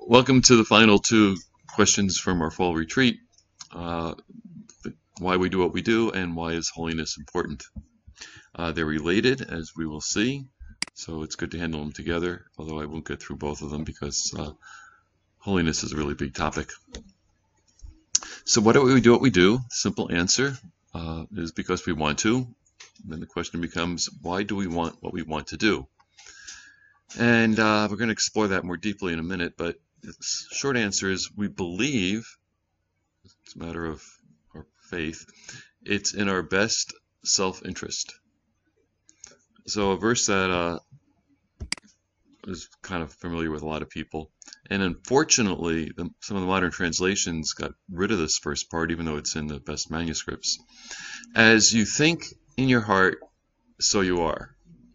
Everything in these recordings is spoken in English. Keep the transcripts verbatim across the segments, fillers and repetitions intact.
Welcome to the final two questions from our fall retreat. Uh, why we do what we do and why is holiness important? Uh, they're related, as we will see, so it's good to handle them together, although I won't get through both of them because uh, holiness is a really big topic. So why do we do what we do? Simple answer uh, is because we want to. And then the question becomes, why do we want what we want to do? And uh, we're going to explore that more deeply in a minute, but the short answer is we believe, it's a matter of our faith, it's in our best self-interest. So a verse that uh, is kind of familiar with a lot of people, and unfortunately the, some of the modern translations got rid of this first part, even though it's in the best manuscripts. As you think in your heart, so you are.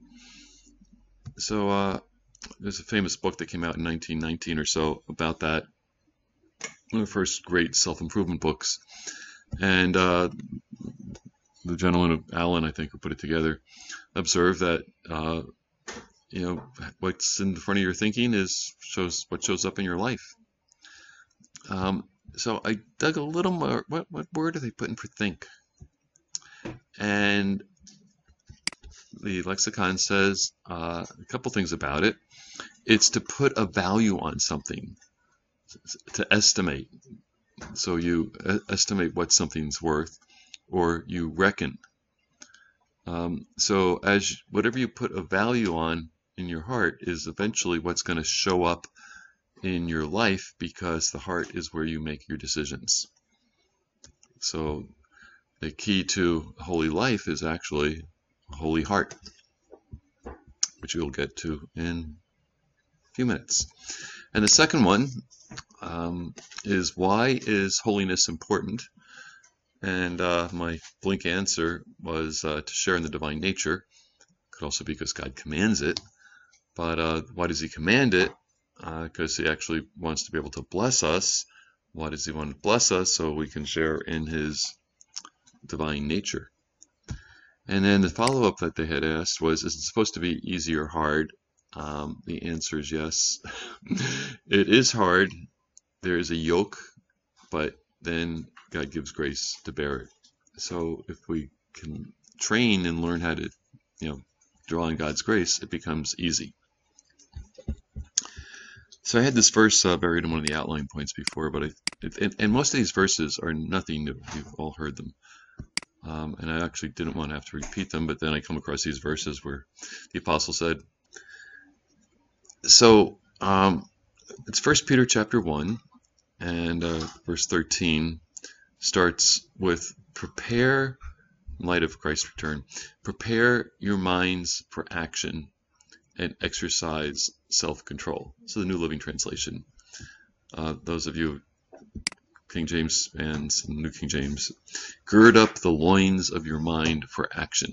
So uh, there's a famous book that came out in nineteen nineteen or so about that. One of the first great self-improvement books. And uh, the gentleman, Alan, I think, who put it together, observed that uh, you know what's in the front of your thinking is shows what shows up in your life. Um, so I dug a little more. What what word do they put in for think? And the lexicon says uh, a couple things about it. It's to put a value on something, to estimate. So you estimate what something's worth, or you reckon. Um, so as whatever you put a value on in your heart is eventually what's going to show up in your life, because the heart is where you make your decisions. So the key to a holy life is actually a holy heart, which we'll get to in a few minutes. And the second one um, is, why is holiness important? And uh, my blink answer was uh, to share in the divine nature. Could also be because God commands it. But uh, why does he command it? Because uh, he actually wants to be able to bless us. Why does he want to bless us? So we can share in his divine nature. And then the follow-up that they had asked was, is it supposed to be easy or hard? Um, the answer is yes. It is hard. There is a yoke, but then God gives grace to bear it. So if we can train and learn how to, you know, draw on God's grace, it becomes easy. So I had this verse uh, buried in one of the outline points before, but I, it, and, and most of these verses are nothing new. You've all heard them. Um, and I actually didn't want to have to repeat them, but then I come across these verses where the apostle said, so um, it's First Peter chapter one, and uh, verse thirteen starts with, prepare, in light of Christ's return, prepare your minds for action and exercise self-control. So the New Living Translation. Uh, those of you King James fans and New King James, gird up the loins of your mind for action.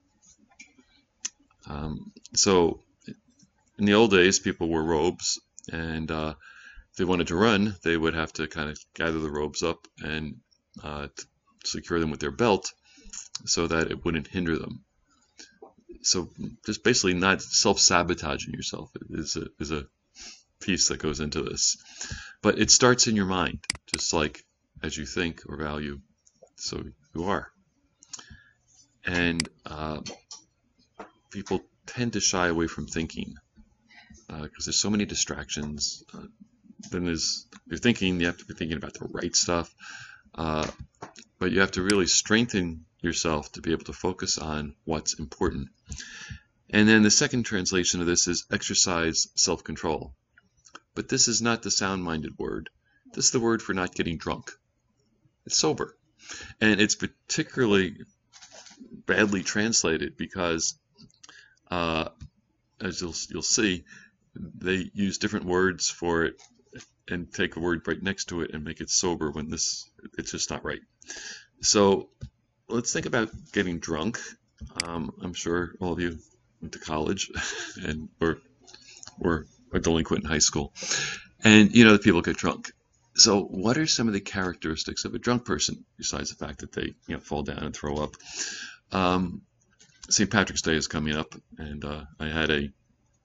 Um, so in the old days, people wore robes, and uh, if they wanted to run, they would have to kind of gather the robes up and uh, secure them with their belt so that it wouldn't hinder them. So just basically not self-sabotaging yourself is a, is a piece that goes into this. But it starts in your mind, just like as you think or value, so you are. And uh, people tend to shy away from thinking because uh, there's so many distractions. Uh, then there's, you're thinking, you have to be thinking about the right stuff. Uh, but you have to really strengthen yourself to be able to focus on what's important. And then the second translation of this is exercise self-control. But this is not the sound-minded word. This is the word for not getting drunk. It's sober. And it's particularly badly translated because, uh, as you'll, you'll see, they use different words for it and take a word right next to it and make it sober when this, it's just not right. So let's think about getting drunk. Um, I'm sure all of you went to college and or were a delinquent in high school. And you know that people get drunk. So what are some of the characteristics of a drunk person, besides the fact that they you know fall down and throw up? Um, Saint Patrick's Day is coming up, and uh, I had a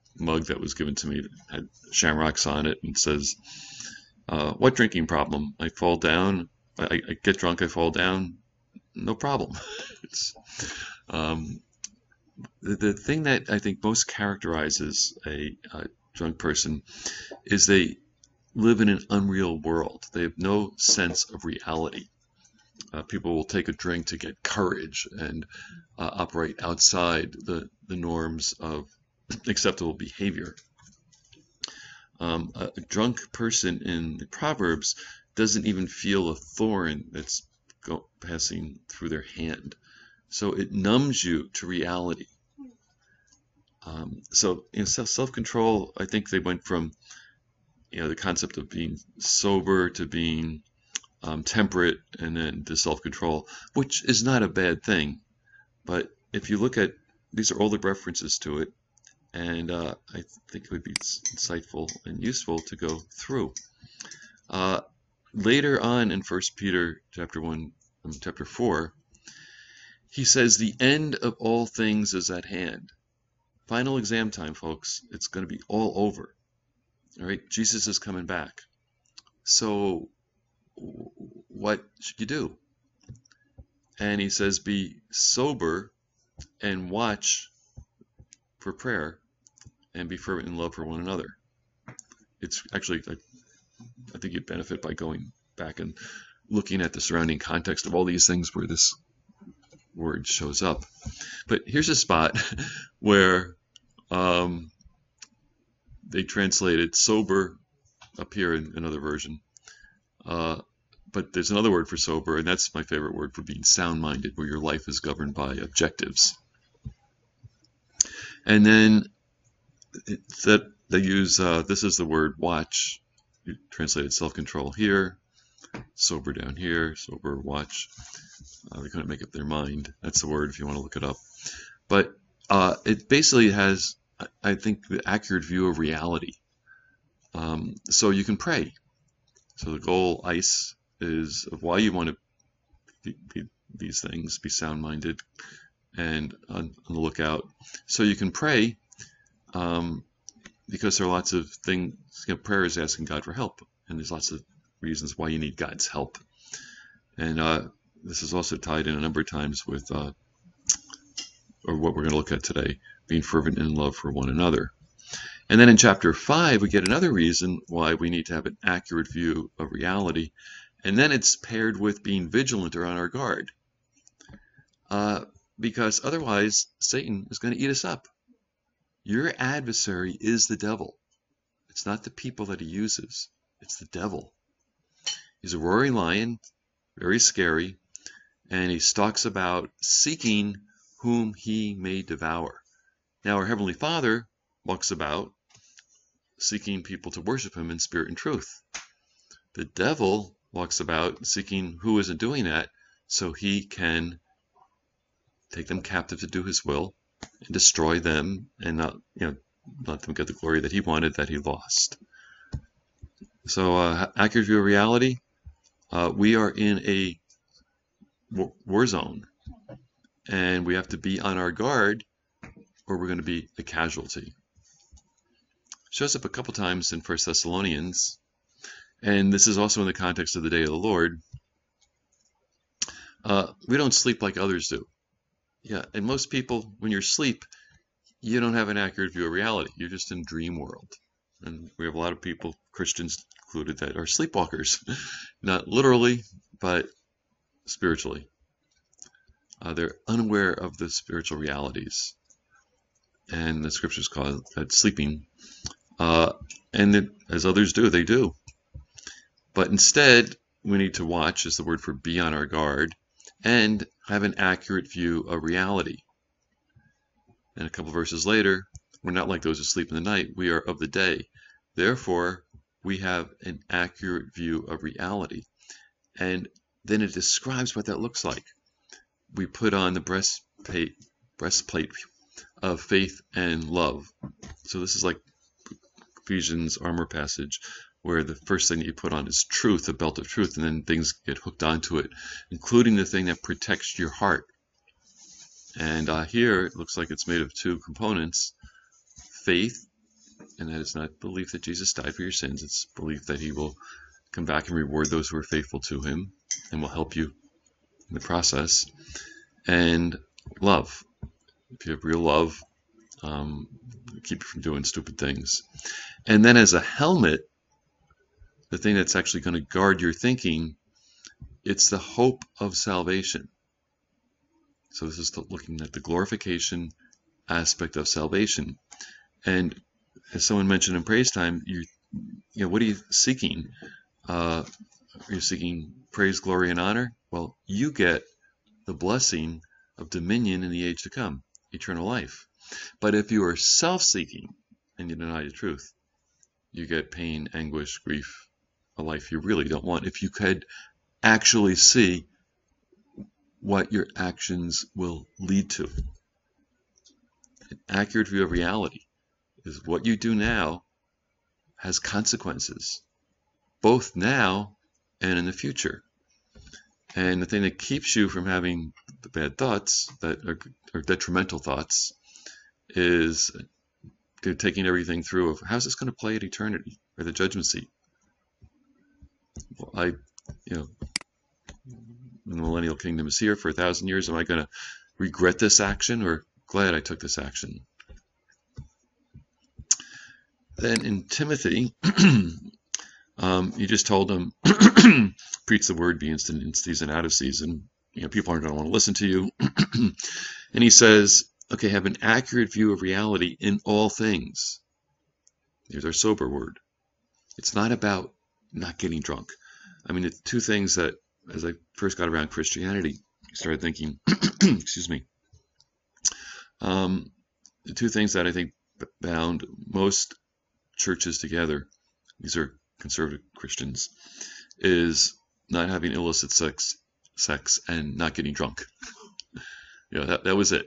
mug that was given to me that had shamrocks on it and says, uh, what drinking problem? I fall down, I, I get drunk, I fall down, no problem. It's, um, the, the thing that I think most characterizes a, a drunk person is they live in an unreal world. They have no sense of reality. Uh, people will take a drink to get courage and uh, operate outside the, the norms of acceptable behavior. Um, a, a drunk person in the Proverbs doesn't even feel a thorn that's go, passing through their hand. So it numbs you to reality. Um, so in self-control, I think they went from, you know, the concept of being sober to being um, temperate, and then to self-control, which is not a bad thing. But if you look at, these are all the references to it, and uh, I think it would be insightful and useful to go through. Uh, later on in First Peter chapter one, um, chapter four, he says the end of all things is at hand. Final exam time, folks. It's going to be all over. All right, Jesus is coming back. So what should you do? And he says, be sober and watch for prayer and be fervent in love for one another. It's actually, I, I think you'd benefit by going back and looking at the surrounding context of all these things where this word shows up. But here's a spot where um, they translated sober up here in another version. Uh, but there's another word for sober, and that's my favorite word for being sound-minded, where your life is governed by objectives. And then that they use, uh, this is the word watch, you translated self-control here, sober down here, sober, watch. Uh, they couldn't make up their mind. That's the word if you want to look it up. But uh, it basically has, I think, the accurate view of reality. Um, so you can pray. So the goal, ICE, is of why you want to be, be these things, be sound-minded and on, on the lookout. So you can pray um, because there are lots of things, you know, prayer is asking God for help, and there's lots of reasons why you need God's help. And uh, this is also tied in a number of times with, uh, or what we're going to look at today, being fervent in love for one another. And then in chapter five, we get another reason why we need to have an accurate view of reality. And then it's paired with being vigilant or on our guard. Uh, because otherwise, Satan is going to eat us up. Your adversary is the devil. It's not the people that he uses. It's the devil. He's a roaring lion, very scary, and he stalks about seeking whom he may devour. Now, our Heavenly Father walks about seeking people to worship him in spirit and truth. The devil walks about seeking who isn't doing that so he can take them captive to do his will and destroy them and not, you know, let them get the glory that he wanted that he lost. So, uh, accurate view of reality, uh, we are in a war zone, and we have to be on our guard or we're going to be a casualty. Shows up a couple times in First Thessalonians, and this is also in the context of the day of the Lord. Uh, we don't sleep like others do. Yeah, and most people, when you're asleep, you don't have an accurate view of reality. You're just in dream world. And we have a lot of people, Christians included, that are sleepwalkers. Not literally, but spiritually. Uh, they're unaware of the spiritual realities. And the scriptures call that sleeping. Uh, and it, as others do, they do. But instead, we need to watch, is the word for be on our guard, and have an accurate view of reality. And a couple verses later, we're not like those who sleep in the night, we are of the day. Therefore, we have an accurate view of reality. And then it describes what that looks like. We put on the breastplate, breastplate of faith and love. So this is like Ephesians armor passage, where the first thing that you put on is truth, a belt of truth, and then things get hooked onto it, including the thing that protects your heart. And uh, here it looks like it's made of two components, faith and that is not belief that Jesus died for your sins. It's belief that he will come back and reward those who are faithful to him and will help you in the process. And love. If you have real love, um, keep you from doing stupid things. And then as a helmet, the thing that's actually going to guard your thinking, it's the hope of salvation. So this is looking at the glorification aspect of salvation. And as someone mentioned in praise time, you, you know, what are you seeking? Uh, are you seeking praise, glory, and honor? Well, you get the blessing of dominion in the age to come, eternal life. But if you are self-seeking and you deny the truth, you get pain, anguish, grief, a life you really don't want. If you could actually see what your actions will lead to. An accurate view of reality is what you do now has consequences, both now and in the future. And the thing that keeps you from having the bad thoughts that are, are detrimental thoughts is taking everything through of how's this going to play at eternity or the judgment seat. Well, I, you know, the millennial kingdom is here for a thousand years. Am I going to regret this action or glad I took this action? Then in Timothy, um, you just told him, preach the word, be instant in season, out of season. You know, people aren't going to want to listen to you. And he says, okay, have an accurate view of reality in all things. Here's our sober word. It's not about not getting drunk. I mean, it's two things that, as I first got around Christianity, I started thinking, excuse me, um, the two things that I think bound most churches together, these are conservative Christians, is not having illicit sex, sex and not getting drunk. You know, that, that was it.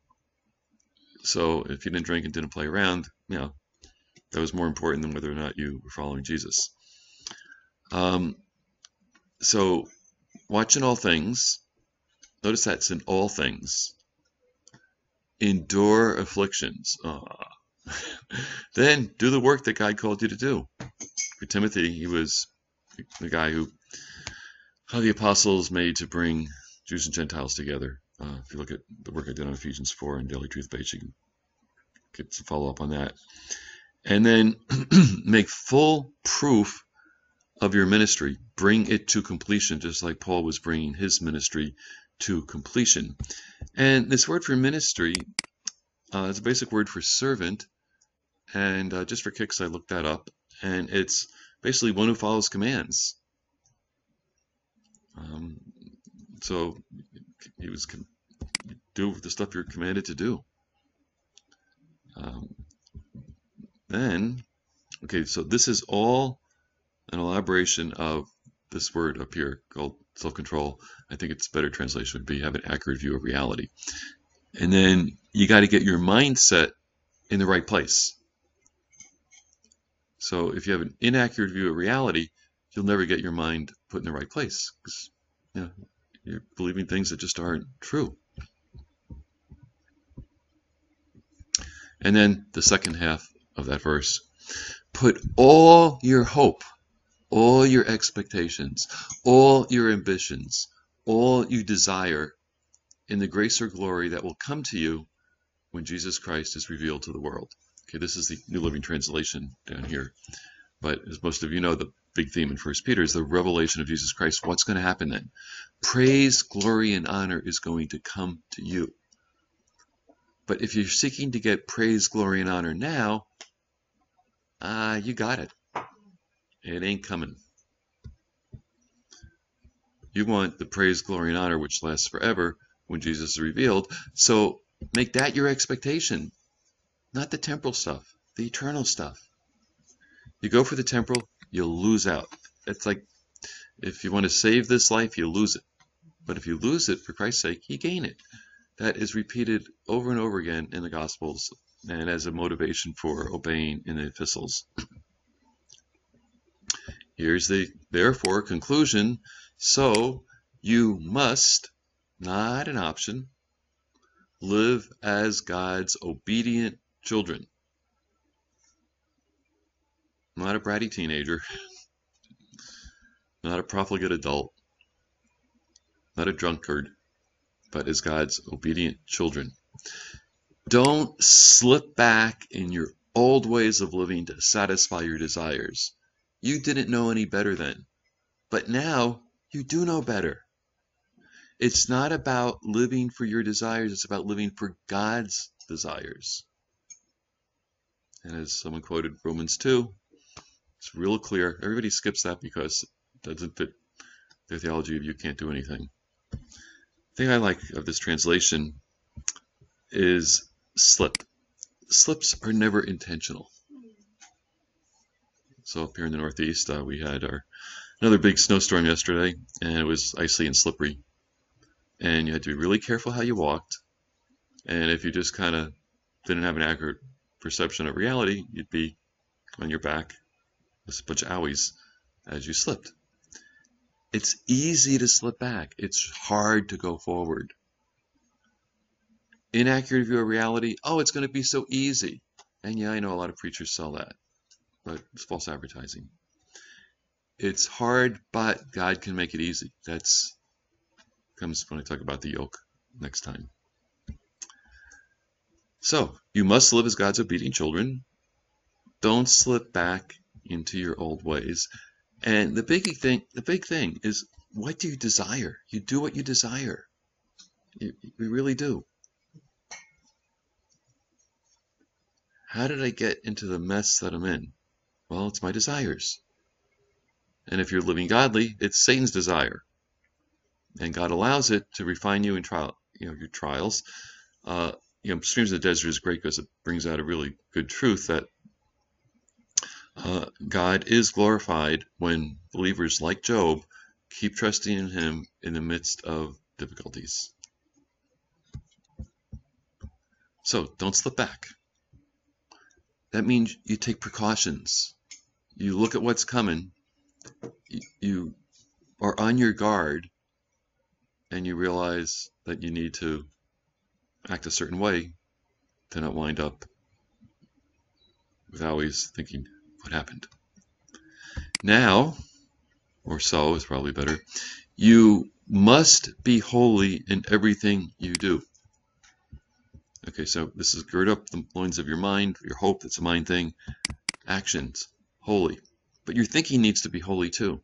So if you didn't drink and didn't play around, you know, that was more important than whether or not you were following Jesus. Um, so watch in all things. Notice that's in all things. Endure afflictions. Uh, then do the work that God called you to do. For Timothy, he was the guy who, how the apostles made to bring Jews and Gentiles together. Uh, if you look at the work I did on Ephesians four and Daily Truth Base, you can get some follow up on that. And then make full proof of your ministry. Bring it to completion, just like Paul was bringing his ministry to completion. And this word for ministry uh, is a basic word for servant. And uh, just for kicks, I looked that up. And it's basically one who follows commands. Um, so he was do the stuff you're commanded to do. Um, then, okay, so this is all an elaboration of this word up here called self-control. I think its better translation would be have an accurate view of reality. And then you got to get your mindset in the right place. So if you have an inaccurate view of reality, you'll never get your mind put in the right place, because you know, you're believing things that just aren't true. And then the second half of that verse, put all your hope, all your expectations, all your ambitions, all you desire in the grace or glory that will come to you when Jesus Christ is revealed to the world. Okay, this is the New Living Translation down here. But as most of you know, the big theme in First Peter is the revelation of Jesus Christ. What's going to happen then? Praise, glory, and honor is going to come to you. But if you're seeking to get praise, glory, and honor now, uh, you got it. It ain't coming. You want the praise, glory, and honor which lasts forever when Jesus is revealed. So make that your expectation. Not the temporal stuff, the eternal stuff. You go for the temporal, you'll lose out. It's like if you want to save this life, you lose it. But if you lose it for Christ's sake, you gain it. That is repeated over and over again in the Gospels and as a motivation for obeying in the epistles. Here's the therefore conclusion. So you must, not an option, live as God's obedient children. not a bratty teenager, not a profligate adult, not a drunkard, but as God's obedient children. Don't slip back in your old ways of living to satisfy your desires. You didn't know any better then, but now you do know better. It's not about living for your desires, it's about living for God's desires. And as someone quoted Romans two, it's real clear. Everybody skips that because it doesn't fit their theology of you can't do anything. The thing I like of this translation is slip. Slips are never intentional. So up here in the Northeast, uh, we had our another big snowstorm yesterday, and it was icy and slippery. And you had to be really careful how you walked. And if you just kind of didn't have an accurate perception of reality, you'd be on your back with a bunch of owies as you slipped. It's easy to slip back. It's hard to go forward. Inaccurate view of reality, oh, it's going to be so easy. And yeah, I know a lot of preachers sell that, but it's false advertising. It's hard, but God can make it easy. That's comes when I talk about the yoke next time. So, you must live as God's obedient children. Don't slip back into your old ways. And the big thing, the big thing is, what do you desire? You do what you desire. You, you really do. How did I get into the mess that I'm in? Well, it's my desires. And if you're living godly, it's Satan's desire. And God allows it to refine you in trial, you know, your trials. Uh, you know, Streams of the Desert is great because it brings out a really good truth that uh, God is glorified when believers like Job keep trusting in Him in the midst of difficulties. So don't slip back. That means you take precautions. You look at what's coming. You are on your guard, and you realize that you need to act a certain way to not wind up with always thinking, what happened? Now, or so is probably better, you must be holy in everything you do. Okay, so this is gird up the loins of your mind, your hope, that's a mind thing. Actions, holy. But your thinking needs to be holy too.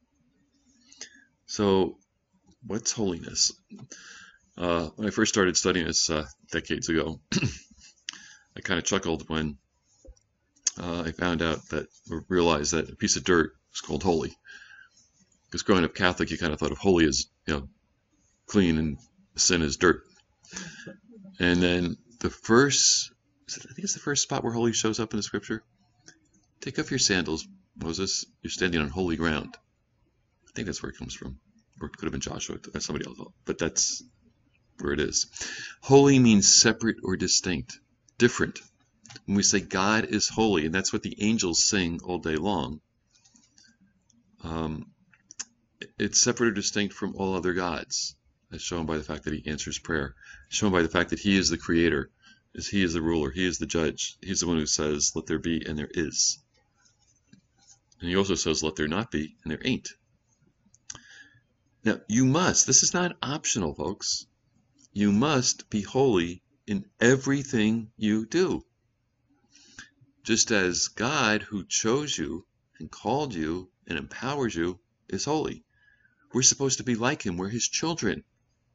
So, what's holiness? Uh, when I first started studying this uh, decades ago, I kind of chuckled when uh, I found out that, or realized that a piece of dirt is called holy. Because growing up Catholic, you kind of thought of holy as, you know, clean and sin as dirt. And then the first, I think it's the first spot where holy shows up in the scripture. Take off your sandals, Moses. You're standing on holy ground. I think that's where it comes from. Or it could have been Joshua, somebody else, but that's where it is. Holy means separate or distinct, different. When we say God is holy, and that's what the angels sing all day long, um, it's separate or distinct from all other gods. That's shown by the fact that He answers prayer. Shown by the fact that He is the creator, is He is the ruler, He is the judge. He's the one who says, let there be, and there is. And He also says, let there not be, and there ain't. Now, you must, this is not optional, folks. You must be holy in everything you do. Just as God, who chose you and called you and empowers you, is holy. We're supposed to be like Him. We're His children.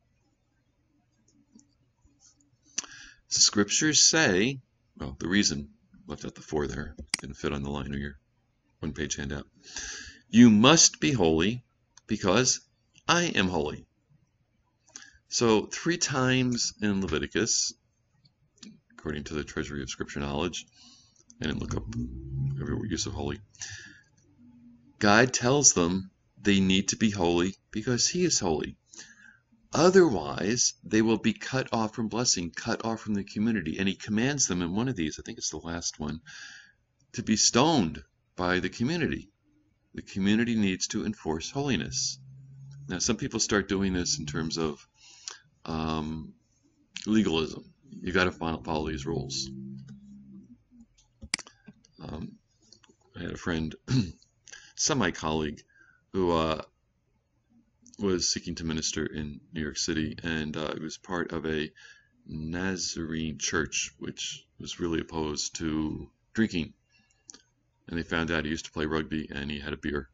Scriptures say, well, the reason, left out the four there, didn't fit on the line of your one-page handout. You must be holy because I am holy. So three times in Leviticus, according to the Treasury of Scripture Knowledge, I didn't look up every use of holy, God tells them they need to be holy because He is holy. Otherwise, they will be cut off from blessing, cut off from the community. And He commands them in one of these, I think it's the last one, to be stoned by the community. The community needs to enforce holiness. Now, some people start doing this in terms of um, legalism. You got to follow, follow these rules. Um, I had a friend, semi-colleague, who uh, was seeking to minister in New York City, and uh, he was part of a Nazarene church, which was really opposed to drinking. And they found out he used to play rugby and he had a beer.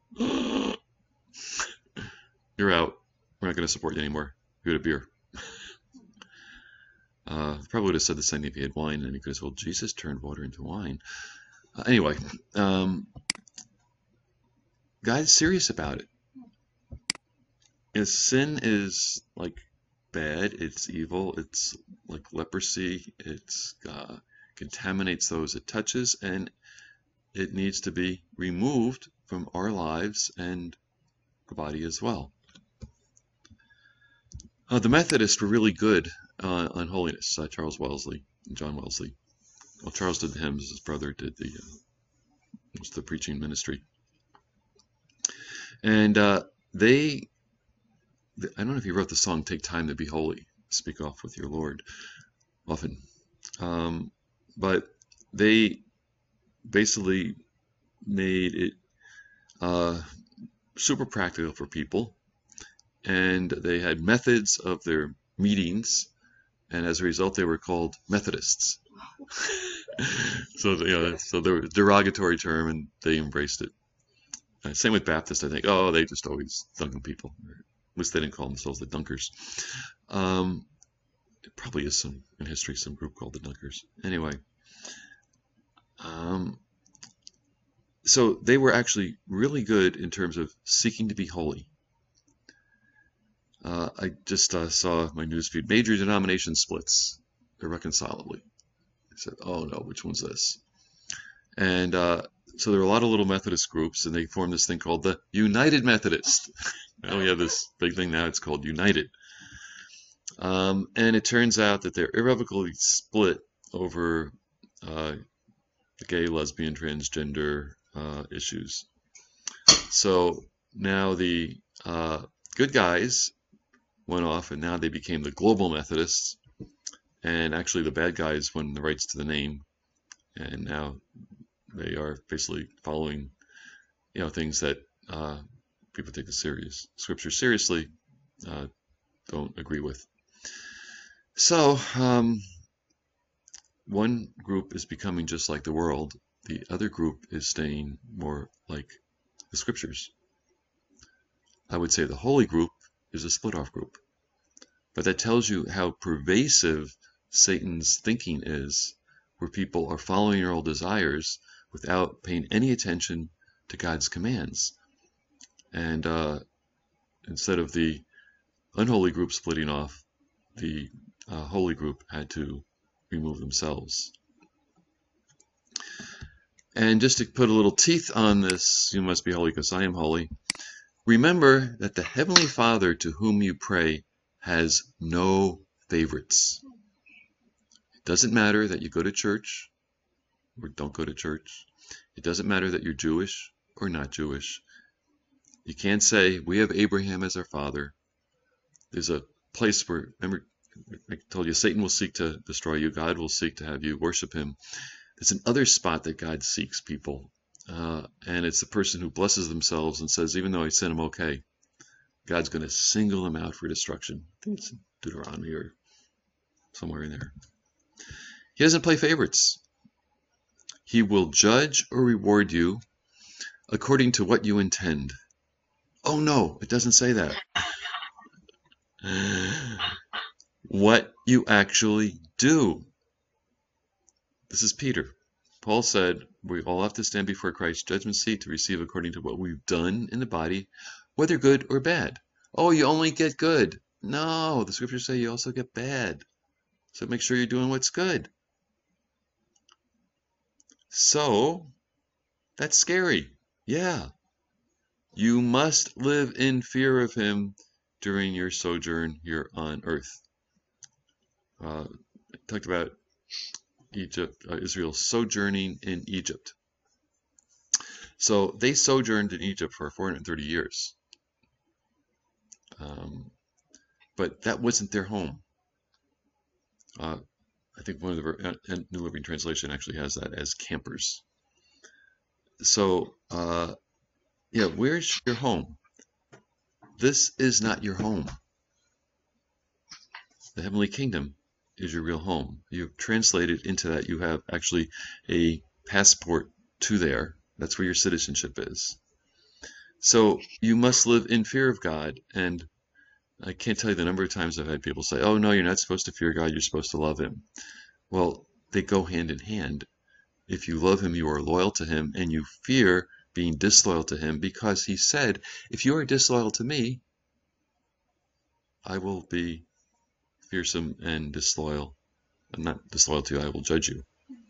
You're out. We're not going to support you anymore. You had a beer. Uh, probably would have said the same thing if he had wine, and he could have said, well, Jesus turned water into wine. Uh, anyway, um, God's serious about it. And sin is like bad, it's evil, it's like leprosy, it's uh, contaminates those it touches, and it needs to be removed from our lives and the body as well. Uh, the Methodists were really good uh, on holiness, uh, Charles Wellesley and John Wesley. Well, Charles did the hymns, his brother did the, uh, was the preaching ministry. And uh, they, I don't know if he wrote the song, Take Time to Be Holy, Speak Off with Your Lord, often. Um, but they basically made it uh, super practical for people, and they had methods of their meetings, and as a result they were called Methodists. So you know, so they were a derogatory term, and they embraced it. Uh, same with Baptists, I think. Oh, they just always dunking people. At least they didn't call themselves the Dunkers. Um, it probably is some in history, some group called the Dunkers. Anyway, um, so they were actually really good in terms of seeking to be holy. Uh, I just uh, saw my newsfeed. Major denomination splits irreconcilably. I said, oh no, which one's this? And uh, so there were a lot of little Methodist groups, and they formed this thing called the United Methodist. Now we have this big thing now, it's called United. Um, and it turns out that they're irrevocably split over uh, the gay, lesbian, transgender uh, issues. So now the uh, good guys went off, and now they became the Global Methodists, and actually the bad guys won the rights to the name, and now they are basically following, you know, things that uh, people take the serious scripture seriously uh, don't agree with. So um, one group is becoming just like the world. The other group is staying more like the scriptures. I would say the holy group is a split-off group. But that tells you how pervasive Satan's thinking is, where people are following their old desires without paying any attention to God's commands. And uh, instead of the unholy group splitting off, the uh, holy group had to remove themselves. And just to put a little teeth on this, you must be holy because I am holy. Remember that the Heavenly Father to whom you pray has no favorites. It doesn't matter that you go to church or don't go to church. It doesn't matter that you're Jewish or not Jewish. You can't say, we have Abraham as our father. There's a place where, remember, I told you, Satan will seek to destroy you. God will seek to have you worship him. There's another spot that God seeks people. Uh, and it's the person who blesses themselves and says, even though I sin, I'm okay. God's going to single them out for destruction. I think it's in Deuteronomy or somewhere in there. He doesn't play favorites. He will judge or reward you according to what you intend. Oh no, it doesn't say that. What you actually do. This is Peter. Paul said, we all have to stand before Christ's judgment seat to receive according to what we've done in the body, whether good or bad. Oh, you only get good. No, the scriptures say you also get bad. So make sure you're doing what's good. So, that's scary. Yeah. You must live in fear of him during your sojourn here on earth. Uh, I talked about Egypt, uh, Israel sojourning in Egypt. So they sojourned in Egypt for four hundred thirty years. Um, but that wasn't their home. Uh, I think one of the uh, New Living Translation actually has that as campers. So, uh, yeah, where's your home? This is not your home. The heavenly kingdom is your real home. You've translated into that. You have actually a passport to there. That's where your citizenship is. So you must live in fear of God. And I can't tell you the number of times I've had people say, oh, no, you're not supposed to fear God. You're supposed to love him. Well, they go hand in hand. If you love him, you are loyal to him, and you fear being disloyal to him because he said, if you are disloyal to me, I will be fearsome and disloyal. I'm not disloyal to you, I will judge you.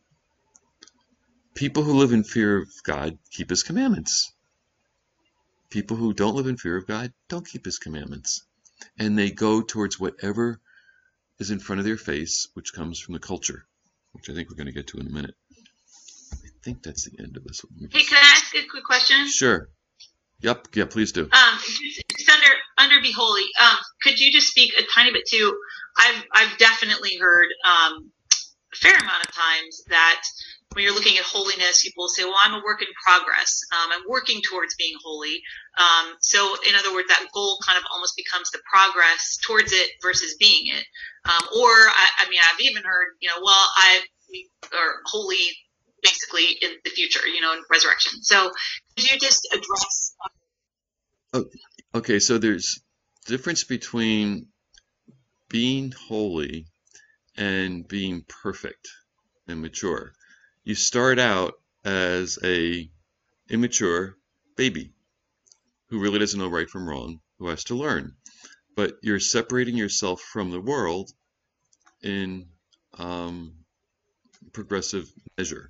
People who live in fear of God keep his commandments. People who don't live in fear of God don't keep his commandments. And they go towards whatever is in front of their face, which comes from the culture, which I think we're going to get to in a minute. I think that's the end of this one. Hey, can I ask a quick question? Sure. Yep. Yeah, please do. Um, just, just under under Be Holy, um, could you just speak a tiny bit to? I've I've definitely heard um, a fair amount of times that when you're looking at holiness, people will say, "Well, I'm a work in progress. Um, I'm working towards being holy." Um, so, in other words, that goal kind of almost becomes the progress towards it versus being it. Um, or, I, I mean, I've even heard, you know, well, I are holy basically in the future, you know, in resurrection. So, could you just address? Oh, okay, so there's difference between being holy and being perfect and mature. You start out as a immature baby who really doesn't know right from wrong, who has to learn. But you're separating yourself from the world in um, progressive measure.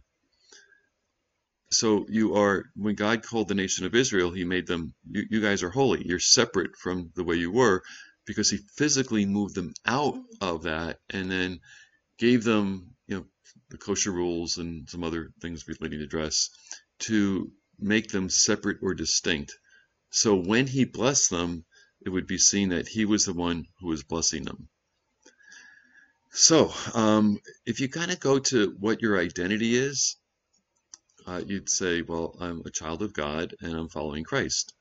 So you are, when God called the nation of Israel, he made them, you, you guys are holy. You're separate from the way you were because he physically moved them out of that and then gave them, you know, the kosher rules and some other things relating to dress to make them separate or distinct. So when he blessed them, it would be seen that he was the one who was blessing them. So um, if you kind of go to what your identity is, uh, you'd say, well, I'm a child of God and I'm following Christ.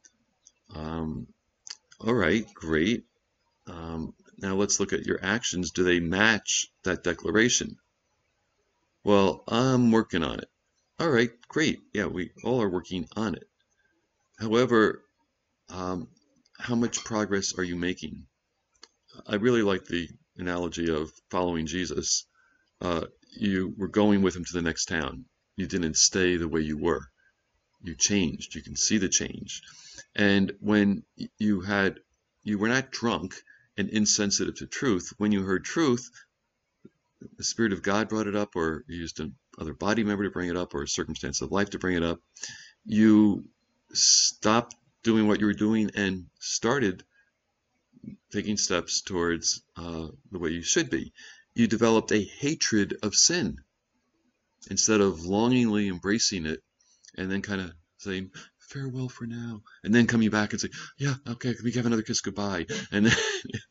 Um, all right, great. Um, now let's look at your actions. Do they match that declaration? Well, I'm working on it. All right, great. Yeah, we all are working on it. However, um, how much progress are you making? I really like the analogy of following Jesus. Uh, you were going with him to the next town. You didn't stay the way you were. You changed. You can see the change. And when you had, you were not drunk and insensitive to truth. When you heard truth, the Spirit of God brought it up, or you used another body member to bring it up, or a circumstance of life to bring it up. You stopped doing what you were doing and started taking steps towards uh, the way you should be. You developed a hatred of sin instead of longingly embracing it and then kind of saying, farewell for now, and then coming back and say, yeah, okay, we have another kiss goodbye. And then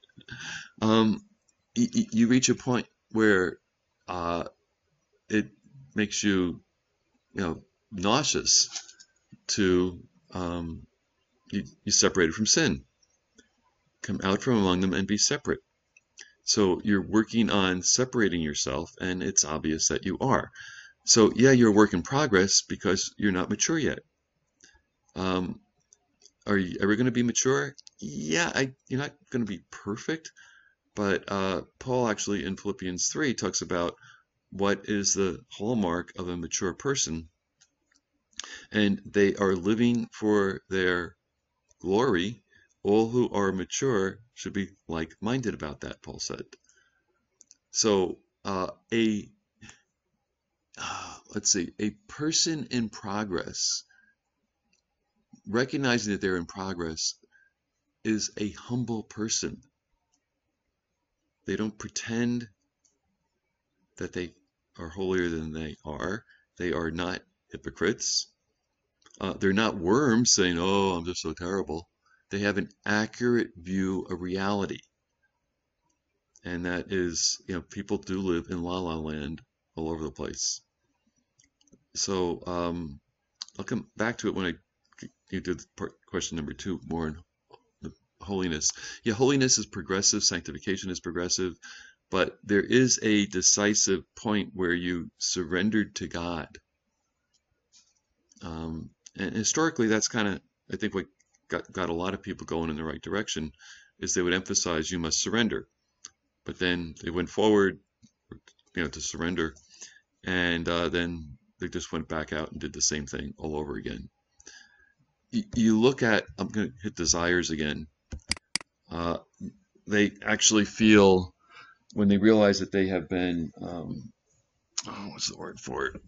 um, you, you reach a point where uh, it makes you, you know, nauseous to um, you, you separated from sin. Come out from among them and be separate. So you're working on separating yourself, and it's obvious that you are. So yeah, you're a work in progress because you're not mature yet. Um, are you ever going to be mature? Yeah, I, you're not going to be perfect, but uh, Paul actually in Philippians three talks about what is the hallmark of a mature person, and they are living for their glory. All who are mature should be like-minded about that, Paul said. So uh, a uh, let's see, a person in progress, recognizing that they're in progress, is a humble person. They don't pretend that they are holier than they are. They are not hypocrites. Uh, they're not worms saying, "Oh, I'm just so terrible." They have an accurate view of reality, and that is, you know, people do live in la la land all over the place. So, um, I'll come back to it when I you did part, question number two more on the holiness. Yeah, holiness is progressive, sanctification is progressive, but there is a decisive point where you surrendered to God. Um, and historically, that's kind of, I think, what got, got a lot of people going in the right direction, is they would emphasize you must surrender. But then they went forward, you know, to surrender, and uh, then they just went back out and did the same thing all over again. You, you look at, I'm going to hit desires again. Uh, they actually feel, when they realize that they have been, um, oh, what's the word for it?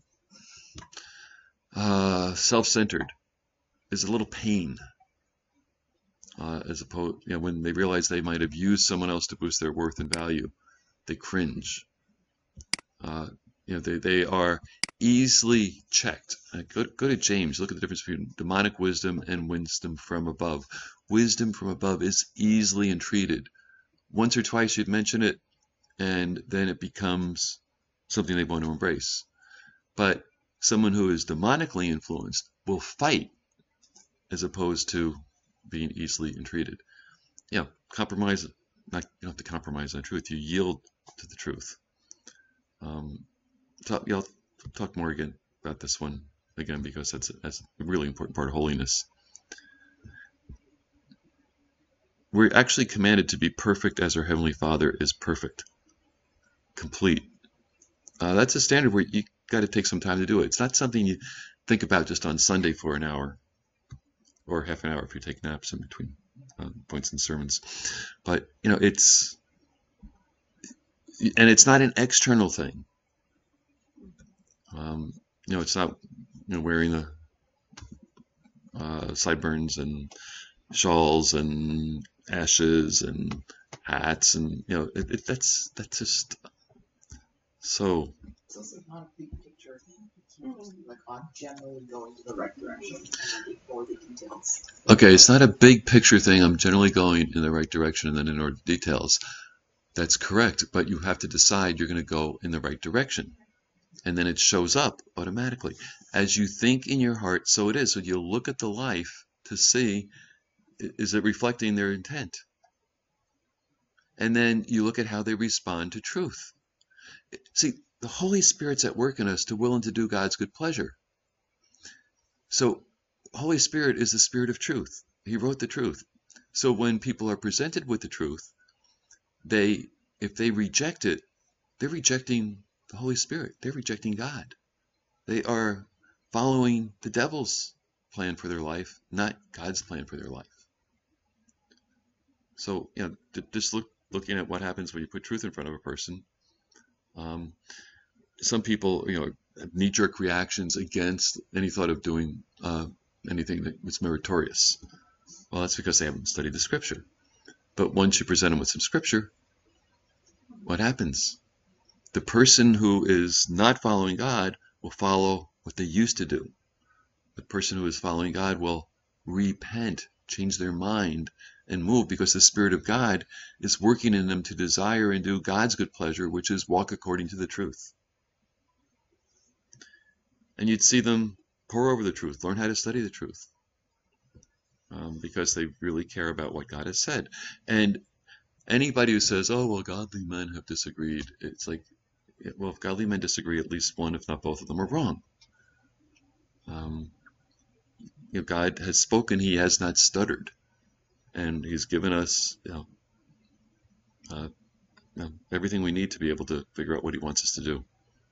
Uh, self-centered. There's a little pain, uh, as opposed, you know, when they realize they might have used someone else to boost their worth and value, they cringe. Uh, you know, they, they are easily checked. Uh, go, go to James, look at the difference between demonic wisdom and wisdom from above. Wisdom from above is easily entreated. Once or twice you'd mention it, and then it becomes something they want to embrace. But someone who is demonically influenced will fight, as opposed to being easily entreated. Yeah, compromise, not, you don't have to compromise on truth. You yield to the truth. Um, talk, yeah, I'll talk more again about this one again, because that's, that's a really important part of holiness. We're actually commanded to be perfect as our Heavenly Father is perfect, complete. Uh, that's a standard where you got to take some time to do it. It's not something you think about just on Sunday for an hour, or half an hour if you take naps in between uh, points in sermons. But, you know, it's, and it's not an external thing. Um, you know, it's not, you know, wearing the uh, sideburns and shawls and ashes and hats, and, you know, it, it, that's that's just so. It's also not a big picture. Like, I'm generally going to the right direction, and then ignore the details. Okay, it's not a big picture thing. I'm generally going in the right direction, and then ignore the details. That's correct, but you have to decide you're going to go in the right direction. And then it shows up automatically. As you think in your heart, so it is. So you'll look at the life to see, is it reflecting their intent? And then you look at how they respond to truth. See, the Holy Spirit's at work in us to will and to do God's good pleasure. So Holy Spirit is the Spirit of truth. He wrote the truth. So when people are presented with the truth, they, if they reject it, they're rejecting the Holy Spirit. They're rejecting God. They are following the devil's plan for their life, not God's plan for their life. So, you know, just look, looking at what happens when you put truth in front of a person. Um, some people, you know, have knee-jerk reactions against any thought of doing uh, anything that was meritorious. Well, that's because they haven't studied the Scripture. But once you present them with some Scripture, what happens? The person who is not following God will follow what they used to do. The person who is following God will repent, change their mind, and move, because the Spirit of God is working in them to desire and do God's good pleasure, which is walk according to the truth. And you'd see them pore over the truth, learn how to study the truth, um, because they really care about what God has said. And anybody who says, oh, well, godly men have disagreed, it's like, well, if godly men disagree, at least one, if not both of them, are wrong. Um, you know, God has spoken; He has not stuttered, and He's given us, you know, uh, you know, everything we need to be able to figure out what He wants us to do.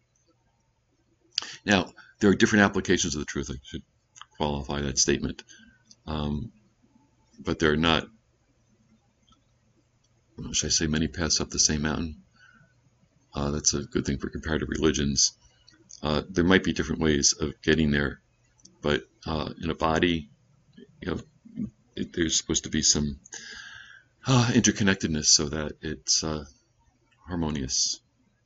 Now, there are different applications of the truth. I should qualify that statement, um, but there are not. Should I say many paths up the same mountain? Uh, that's a good thing for comparative religions. Uh, there might be different ways of getting there, but uh, in a body, you know, it, there's supposed to be some uh, interconnectedness so that it's uh, harmonious.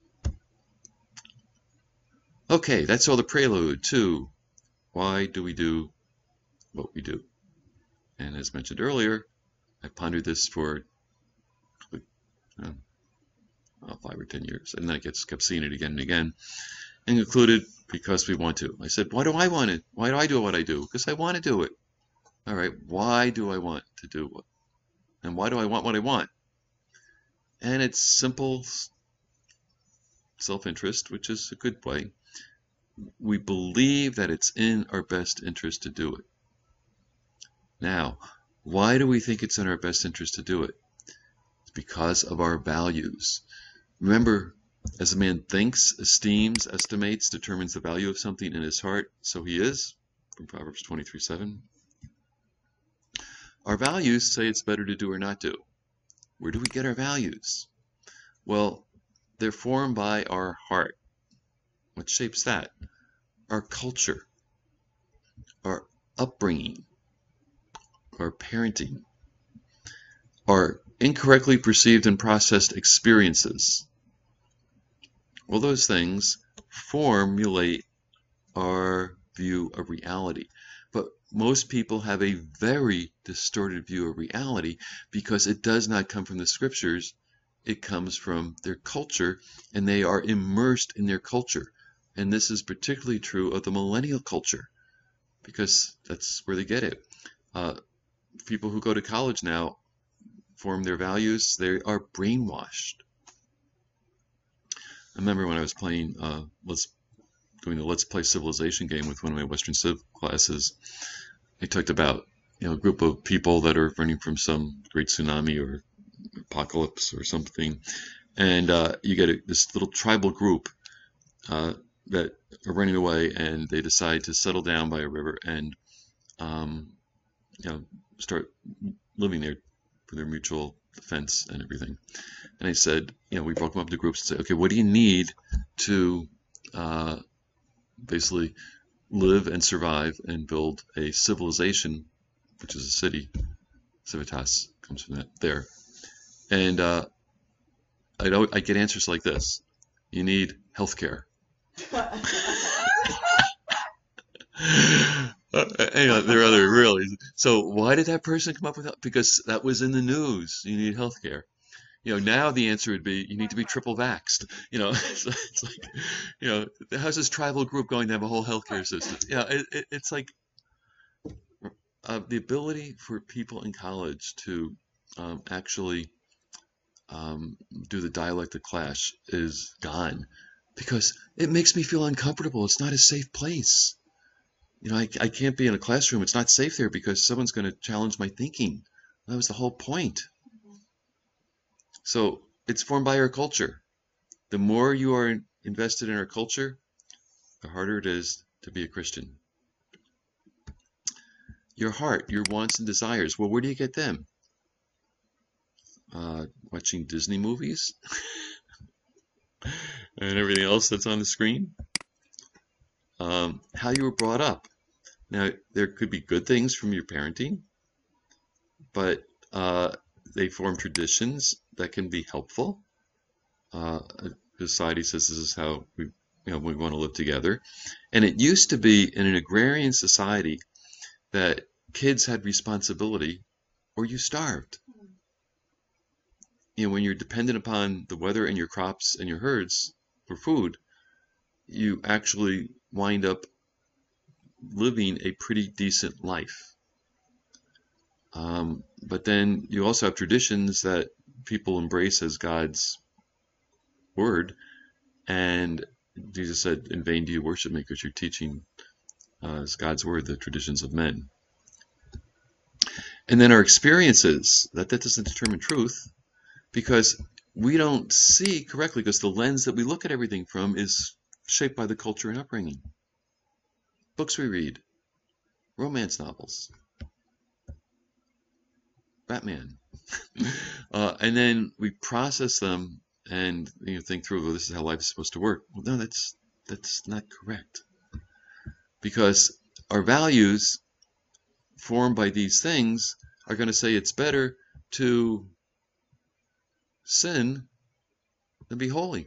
Okay, that's all the prelude to why do we do what we do. And as mentioned earlier, I pondered this for uh, five or ten years, and then I kept seeing it again and again, and concluded because we want to. I said, why do I want it? Why do I do what I do? Because I want to do it. All right, why do I want to do what? And why do I want what I want? And it's simple self-interest, which is a good way. We believe that it's in our best interest to do it. Now, why do we think it's in our best interest to do it? It's because of our values. Remember, as a man thinks, esteems, estimates, determines the value of something in his heart, so he is, from Proverbs twenty-three seven. Our values say it's better to do or not do. Where do we get our values? Well, they're formed by our heart. What shapes that? Our culture, our upbringing, our parenting, our incorrectly perceived and processed experiences. Well, those things formulate our view of reality. But most people have a very distorted view of reality because it does not come from the scriptures. It comes from their culture, and they are immersed in their culture. And this is particularly true of the millennial culture because that's where they get it. Uh, people who go to college now form their values. They are brainwashed. I remember when I was playing, uh, let's doing the Let's Play Civilization game with one of my Western Civ classes. I talked about, you know, a group of people that are running from some great tsunami or apocalypse or something, and uh, you get a, this little tribal group uh, that are running away, and they decide to settle down by a river and, um, you know, start living there for their mutual defense and everything. And I said, you know, we broke them up into groups and said, okay, what do you need to uh, basically live and survive and build a civilization, which is a city. Civitas comes from that there. And uh, I I get answers like this. You need healthcare. uh, anyway, there are other really. So why did that person come up with that? Because that was in the news. You need healthcare. You know, now the answer would be you need to be triple vaxxed. You know, it's, it's like, you know, how's this tribal group going to have a whole healthcare system? Yeah, it, it, it's like uh, the ability for people in college to um, actually um, do the dialectic clash is gone because it makes me feel uncomfortable. It's not a safe place. You know, I, I can't be in a classroom. It's not safe there because someone's going to challenge my thinking. That was the whole point. So it's formed by our culture. The more you are invested in our culture, the harder it is to be a Christian. Your heart, your wants and desires, well, where do you get them? Uh, watching Disney movies and everything else that's on the screen. Um, how you were brought up. Now, there could be good things from your parenting, but uh, they form traditions that can be helpful. Uh, society says this is how we, you know, we want to live together. And it used to be in an agrarian society that kids had responsibility or you starved. You know, when you're dependent upon the weather and your crops and your herds for food, you actually wind up living a pretty decent life. Um, but then you also have traditions that people embrace as God's word, and Jesus said, in vain do you worship me, because you're teaching uh, as God's word the traditions of men. And then our experiences, that, that doesn't determine truth, because we don't see correctly, because the lens that we look at everything from is shaped by the culture and upbringing. Books we read, romance novels, Batman. uh, and then we process them and you know, think through, well, this is how life is supposed to work. Well, no, that's that's not correct. Because our values formed by these things are going to say it's better to sin than be holy.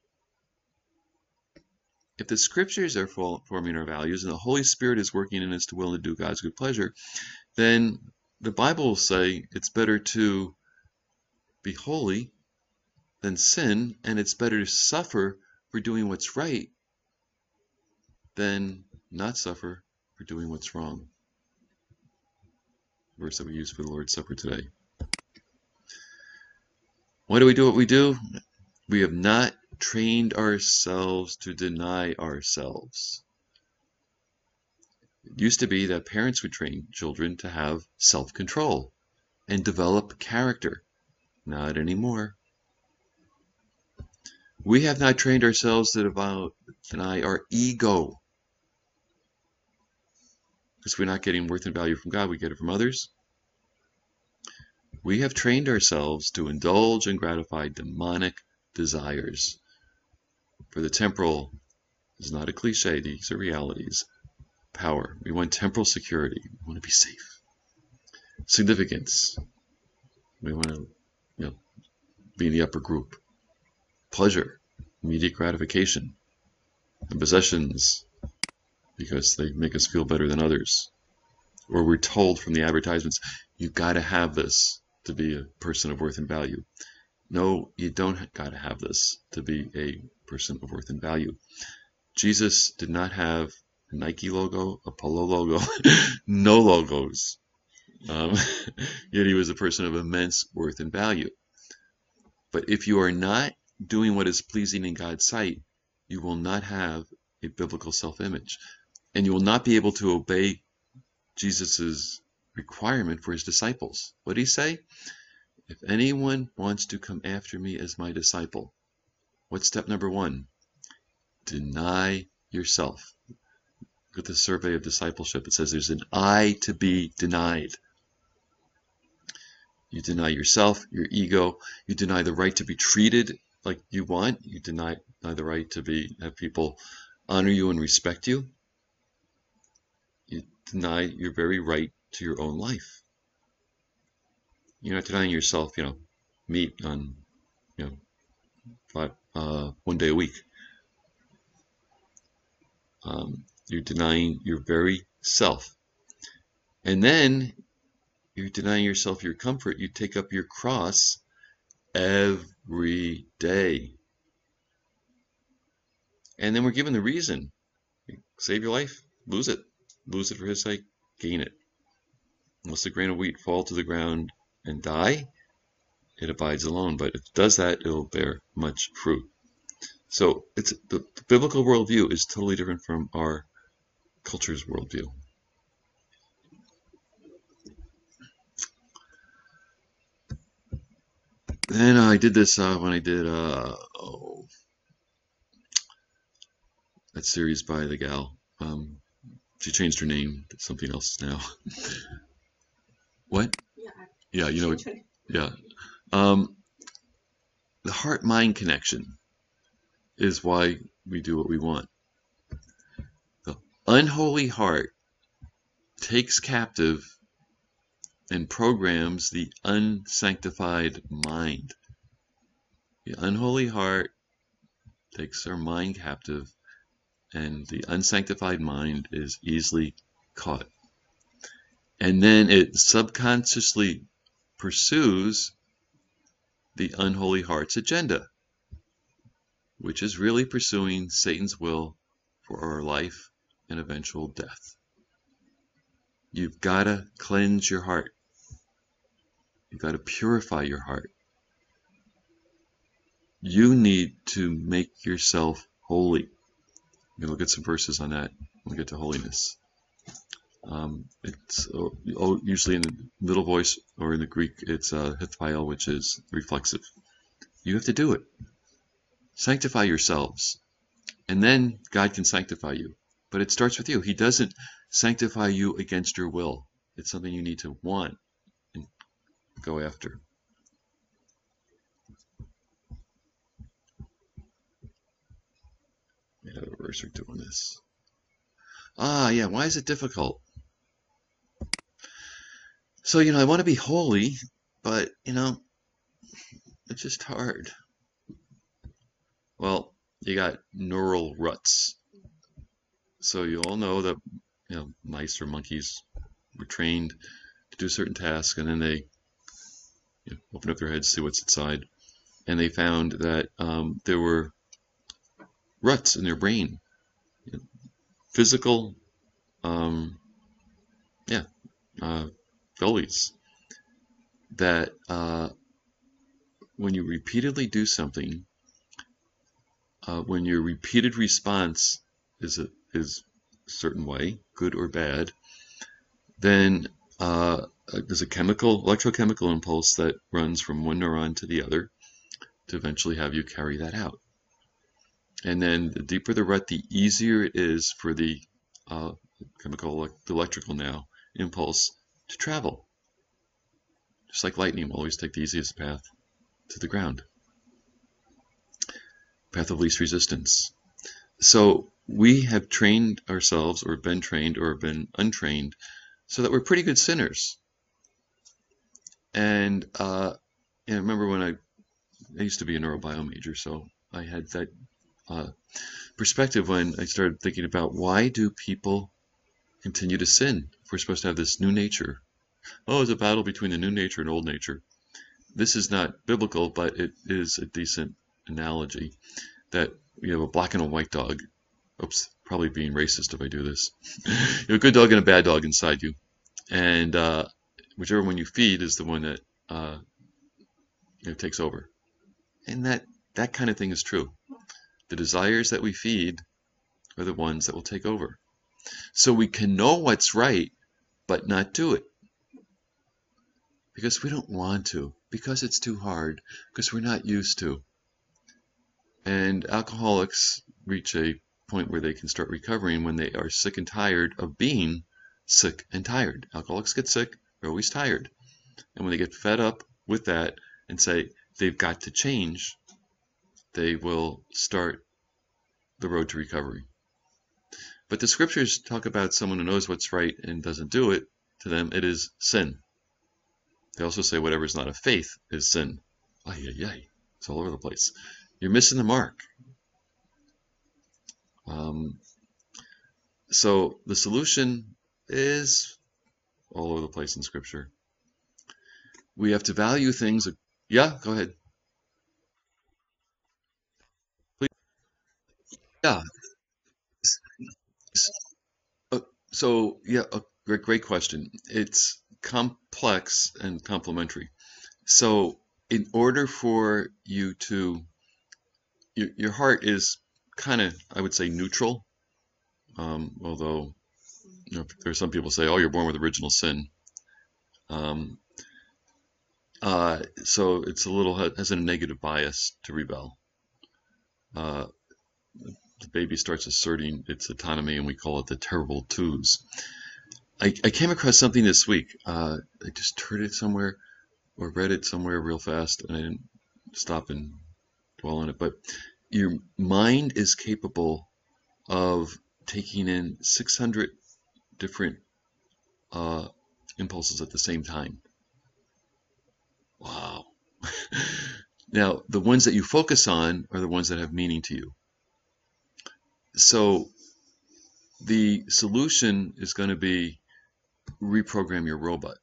If the scriptures are forming our values and the Holy Spirit is working in us to will and do God's good pleasure, then the Bible will say it's better to be holy than sin, and it's better to suffer for doing what's right than not suffer for doing what's wrong. Verse that we use for the Lord's Supper today. Why do we do what we do? We have not trained ourselves to deny ourselves. It used to be that parents would train children to have self-control and develop character. Not anymore. We have not trained ourselves to devout, deny our ego. Because we're not getting worth and value from God, we get it from others. We have trained ourselves to indulge and gratify demonic desires. For the temporal is not a cliche, these are realities. Power. We want temporal security. We want to be safe. Significance. We want to, you know, be in the upper group. Pleasure, immediate gratification, and possessions because they make us feel better than others. Or we're told from the advertisements, you've got to have this to be a person of worth and value. No, you don't got to have this to be a person of worth and value. Jesus did not have a Nike logo, a Polo logo, no logos. Um, yet he was a person of immense worth and value. But if you are not doing what is pleasing in God's sight, you will not have a biblical self-image. And you will not be able to obey Jesus' requirement for his disciples. What did he say? If anyone wants to come after me as my disciple, what's step number one? Deny yourself. Look at the survey of discipleship. It says there's an I to be denied. You deny yourself, your ego. You deny the right to be treated like you want. You deny, deny the right to be have people honor you and respect you. You deny your very right to your own life. You're not denying yourself, you know, meat on, you know, five, uh, one day a week. Um, you're denying your very self. And then you're denying yourself your comfort. You take up your cross every day. And then we're given the reason. Save your life, lose it. Lose it for his sake, gain it. Unless a grain of wheat fall to the ground and die, it abides alone. But if it does that, it'll bear much fruit. So it's the, the biblical worldview is totally different from our culture's worldview. Then uh, I did this uh, when I did uh, oh, that series by the gal. Um, she changed her name to something else now. What? Yeah. Yeah, you know, yeah. Um, the heart-mind connection is why we do what we want. The unholy heart takes captive and programs the unsanctified mind. The unholy heart takes our mind captive, and the unsanctified mind is easily caught. And then it subconsciously pursues the unholy heart's agenda, which is really pursuing Satan's will for our life and eventual death. You've got to cleanse your heart. You've got to purify your heart. You need to make yourself holy. You look at some verses on that. We'll get to holiness. Um, it's oh, usually in the middle voice, or in the Greek, it's uh, hitpael, which is reflexive. You have to do it. Sanctify yourselves, and then God can sanctify you. But it starts with you. He doesn't sanctify you against your will. It's something you need to want and go after. I have a verse or two on this. Ah, yeah, why is it difficult? So, you know, I want to be holy, but, you know, it's just hard. Well, you got neural ruts. So you all know that, you know, mice or monkeys were trained to do certain tasks, and then they you know, open up their heads, see what's inside, and they found that um, there were ruts in their brain. You know, physical, um, yeah, uh, goalies that uh, when you repeatedly do something, uh, when your repeated response is a is a certain way, good or bad, then uh, there's a chemical, electrochemical impulse that runs from one neuron to the other to eventually have you carry that out. And then the deeper the rut, the easier it is for the uh, chemical, the electrical now, impulse to travel. Just like lightning will always take the easiest path to the ground. Path of least resistance. So we have trained ourselves, or been trained, or been untrained, so that we're pretty good sinners. And uh, I remember when I, I used to be a neurobio major, so I had that uh, perspective when I started thinking about, why do people continue to sin if we're supposed to have this new nature? Oh, it's a battle between the new nature and old nature. This is not biblical, but it is a decent analogy that you have a black and a white dog. Oops, probably being racist if I do this. You have a good dog and a bad dog inside you. And uh, whichever one you feed is the one that uh, you know, takes over. And that, that kind of thing is true. The desires that we feed are the ones that will take over. So we can know what's right, but not do it. Because we don't want to, because it's too hard, because we're not used to. And alcoholics reach a point where they can start recovering when they are sick and tired of being sick and tired. Alcoholics get sick, they're always tired. And when they get fed up with that and say they've got to change, they will start the road to recovery. But the scriptures talk about someone who knows what's right and doesn't do it. To them, it is sin. They also say whatever is not of faith is sin. Ay, ay, ay. It's all over the place. You're missing the mark. Um, so the solution is all over the place in Scripture. We have to value things. Yeah, go ahead. Please. Yeah. So, yeah, a great, great question. It's complex and complementary. So, in order for you to, your, your heart is kind of, I would say, neutral. Um, although, you know, there's some people say, "Oh, you're born with original sin." Um, uh, so it's a little has a negative bias to rebel. Uh, the baby starts asserting its autonomy, and we call it the terrible twos. I, I came across something this week. Uh, I just heard it somewhere or read it somewhere real fast, and I didn't stop and dwell on it. But your mind is capable of taking in six hundred different uh, impulses at the same time. Wow. Now, the ones that you focus on are the ones that have meaning to you. So the solution is going to be reprogram your robot.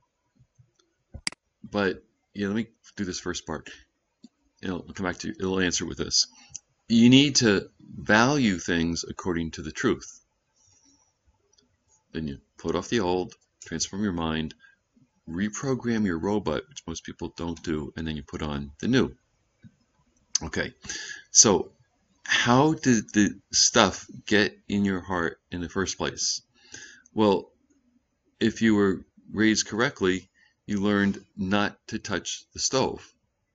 But yeah, let me do this first part. It'll come back to you. It'll answer with this. You need to value things according to the truth. Then you put off the old, transform your mind, reprogram your robot, which most people don't do, and then you put on the new. Okay, so how did the stuff get in your heart in the first place? Well, if you were raised correctly, you learned not to touch the stove.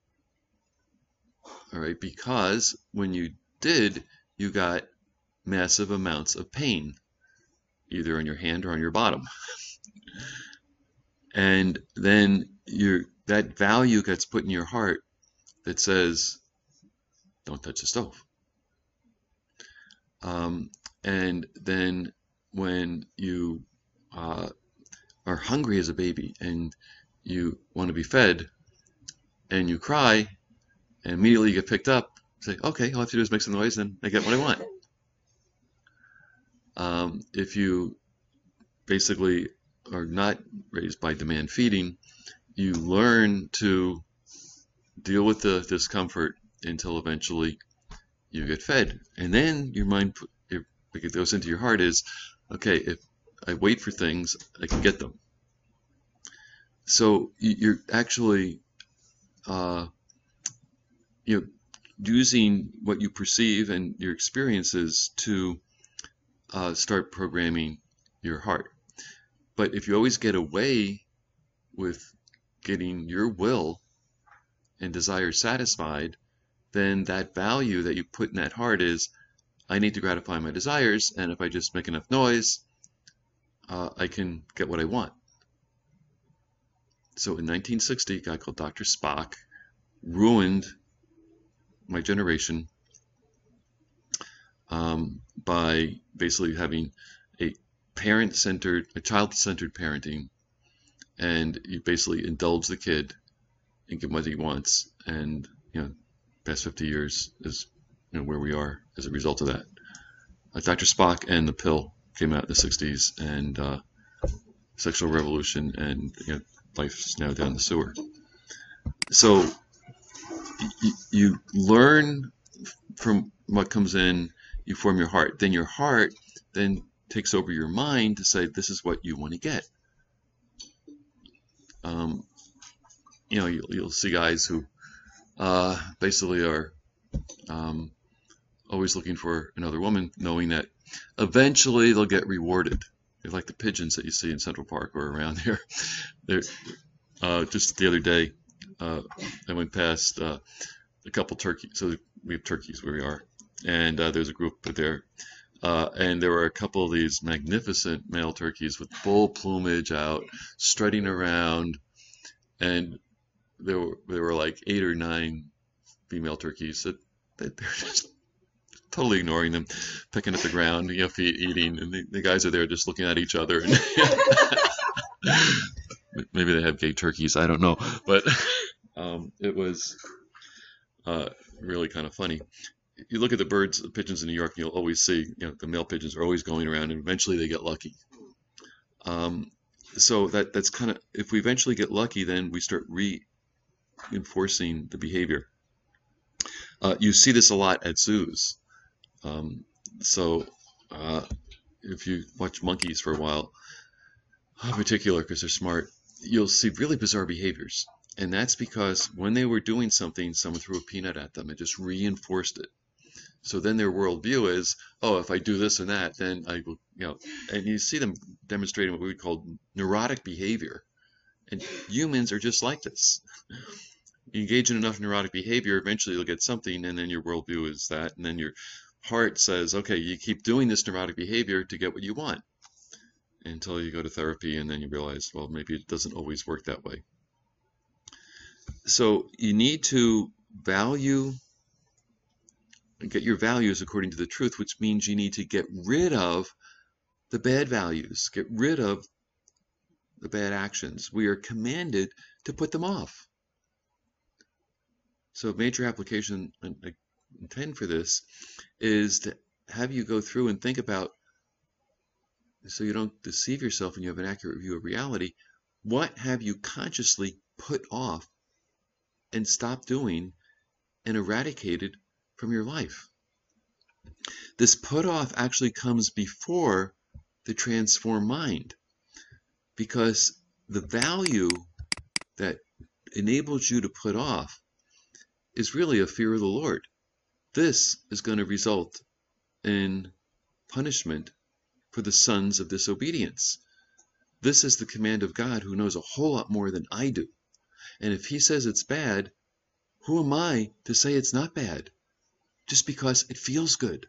All right, because when you did, you got massive amounts of pain, either on your hand or on your bottom. And then your that value gets put in your heart that says, don't touch the stove. Um, and then when you uh, are hungry as a baby and you want to be fed and you cry and immediately you get picked up, say, okay, all I have to do is make some noise and I get what I want. Um, if you basically are not raised by demand feeding, you learn to deal with the discomfort until eventually you get fed. And then your mind, your like it goes into your heart is, okay, if I wait for things, I can get them. So you're actually, uh, you know, using what you perceive and your experiences to uh, start programming your heart. But if you always get away with getting your will and desire satisfied, then that value that you put in that heart is, I need to gratify my desires, and if I just make enough noise, uh, I can get what I want. So in nineteen sixty, a guy called Doctor Spock ruined my generation um, by basically having a parent-centered, a child-centered parenting, and you basically indulge the kid and give him what he wants, and you know, past fifty years is you know where we are as a result of that. Uh, Doctor Spock and the pill came out in the sixties, and uh, sexual revolution, and you know, life's now down the sewer. So y you learn from what comes in, you form your heart. Then your heart then takes over your mind to say, this is what you want to get. Um, you know, you'll, you'll see guys who uh, basically are um, always looking for another woman, knowing that eventually they'll get rewarded. They're like the pigeons that you see in Central Park or around here. They're, uh, just the other day, uh, I went past uh, a couple turkeys. So we have turkeys where we are, and uh, there's a group there. Uh, and there were a couple of these magnificent male turkeys with full plumage out, strutting around, and there were there were like eight or nine female turkeys that, that they're just totally ignoring them, picking at the ground, you know, feet, eating, and the, the guys are there just looking at each other. And maybe they have gay turkeys, I don't know, but um, it was uh, really kind of funny. You look at the birds, the pigeons in New York, and you'll always see, you know, the male pigeons are always going around, and eventually they get lucky. Um, so that that's kind of, if we eventually get lucky, then we start reinforcing the behavior. Uh, you see this a lot at zoos. Um, so uh, if you watch monkeys for a while, in particular because they're smart, you'll see really bizarre behaviors. And that's because when they were doing something, someone threw a peanut at them and just reinforced it. So then their worldview is, oh, if I do this and that, then I will, you know, and you see them demonstrating what we would call neurotic behavior. And humans are just like this. You engage in enough neurotic behavior, eventually you'll get something, and then your worldview is that, and then your heart says, okay, you keep doing this neurotic behavior to get what you want, until you go to therapy, and then you realize, well, maybe it doesn't always work that way. So you need to value, get your values according to the truth, which means you need to get rid of the bad values, get rid of the bad actions. We are commanded to put them off. So major application I intend for this is to have you go through and think about, so you don't deceive yourself and you have an accurate view of reality, what have you consciously put off and stopped doing and eradicated from your life? This put off actually comes before the transformed mind, because the value that enables you to put off is really a fear of the Lord. This is going to result in punishment for the sons of disobedience. This is the command of God, who knows a whole lot more than I do. And if he says it's bad, who am I to say it's not bad just because it feels good?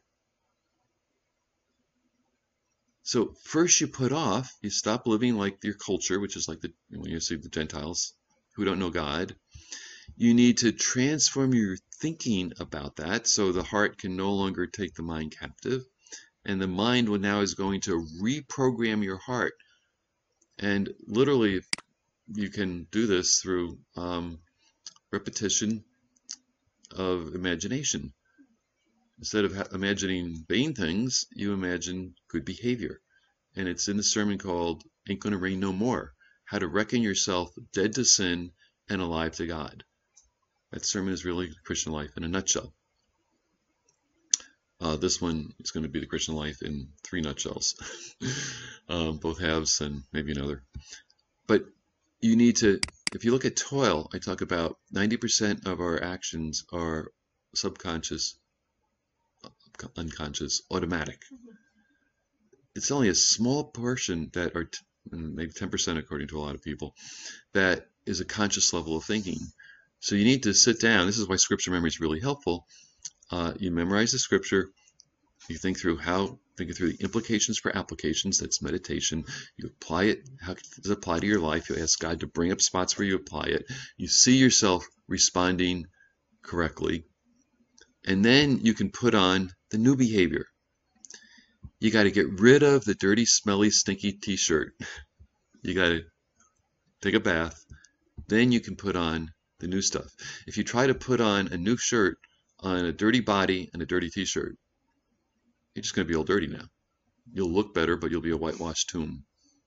So first you put off, you stop living like your culture, which is like the, when you see the Gentiles who don't know God. You need to transform your thinking about that, so the heart can no longer take the mind captive, and the mind now is going to reprogram your heart. And literally, you can do this through um, repetition of imagination. Instead of imagining vain things, you imagine good behavior. And it's in the sermon called Ain't Gonna Rain No More, How to Reckon Yourself Dead to Sin and Alive to God. That sermon is really Christian life in a nutshell. Uh, this one is going to be the Christian life in three nutshells, um, both halves and maybe another. But you need to, if you look at toil, I talk about ninety percent of our actions are subconscious, unconscious, automatic. It's only a small portion that are, maybe ten percent according to a lot of people, that is a conscious level of thinking. So you need to sit down. This is why scripture memory is really helpful. Uh, you memorize the scripture. You think through how, think through the implications for applications. That's meditation. You apply it. How does it apply to your life? You ask God to bring up spots where you apply it. You see yourself responding correctly. And then you can put on the new behavior. You got to get rid of the dirty, smelly, stinky t-shirt. You got to take a bath. Then you can put on the new stuff. If you try to put on a new shirt on a dirty body and a dirty t-shirt, you're just going to be all dirty now. You'll look better, but you'll be a whitewashed tomb.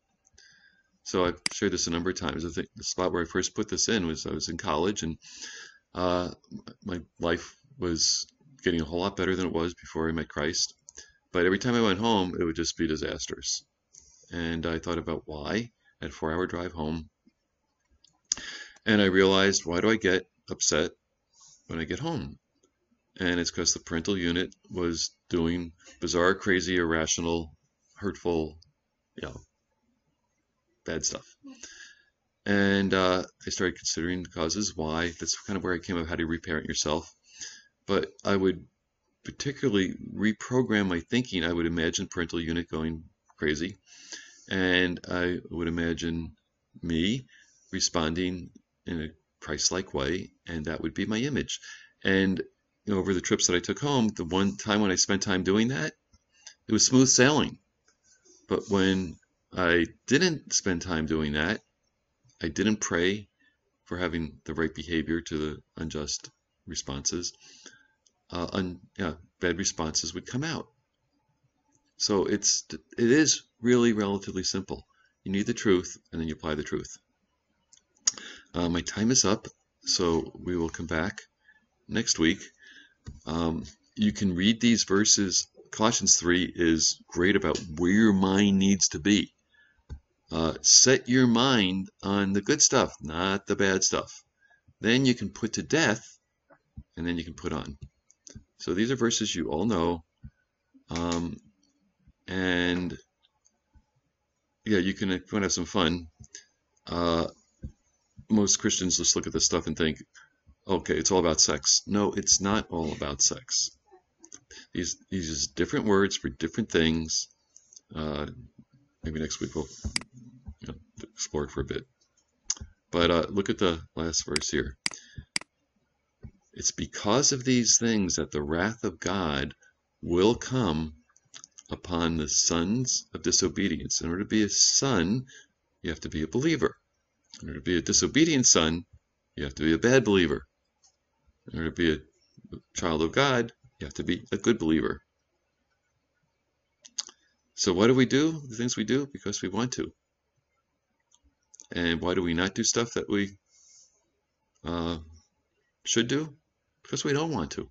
So I've shared this a number of times. I think the spot where I first put this in was I was in college, and uh, my life was getting a whole lot better than it was before I met Christ. But every time I went home, it would just be disastrous. And I thought about why. I had a four-hour drive home. And I realized, why do I get upset when I get home? And it's because the parental unit was doing bizarre, crazy, irrational, hurtful, you know, bad stuff. And uh, I started considering the causes why. That's kind of where I came up, how do you reparent yourself? But I would particularly reprogram my thinking. I would imagine parental unit going crazy. And I would imagine me responding in a Christ-like way, and that would be my image. And you know, over the trips that I took home, the one time when I spent time doing that, it was smooth sailing. But when I didn't spend time doing that, I didn't pray for having the right behavior to the unjust responses, uh, un, yeah, bad responses would come out. So it's it is really relatively simple. You need the truth, and then you apply the truth. Uh, my time is up, so we will come back next week. Um, you can read these verses. Colossians three is great about where your mind needs to be. Uh, set your mind on the good stuff, not the bad stuff. Then you can put to death, and then you can put on. So these are verses you all know. Um, and yeah, you can, if you want to have some fun, uh, most Christians just look at this stuff and think, okay, it's all about sex. No, it's not all about sex. These these use different words for different things. Uh, maybe next week we'll you know, explore it for a bit. But uh, look at the last verse here. It's because of these things that the wrath of God will come upon the sons of disobedience. In order to be a son, you have to be a believer. In order to be a disobedient son, you have to be a bad believer. In order to be a child of God, you have to be a good believer. So what do we do? The things we do because we want to. And why do we not do stuff that we uh, should do? Because we don't want to.